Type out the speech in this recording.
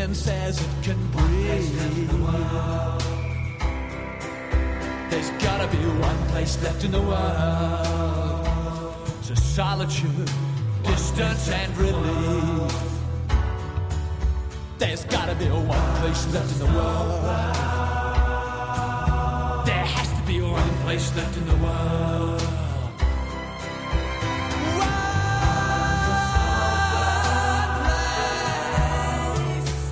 skin says it can breathe. There's gotta be one place left in the world to solitude, distance and relief. There's gotta be one place left in the world. There has to be one place left in the world.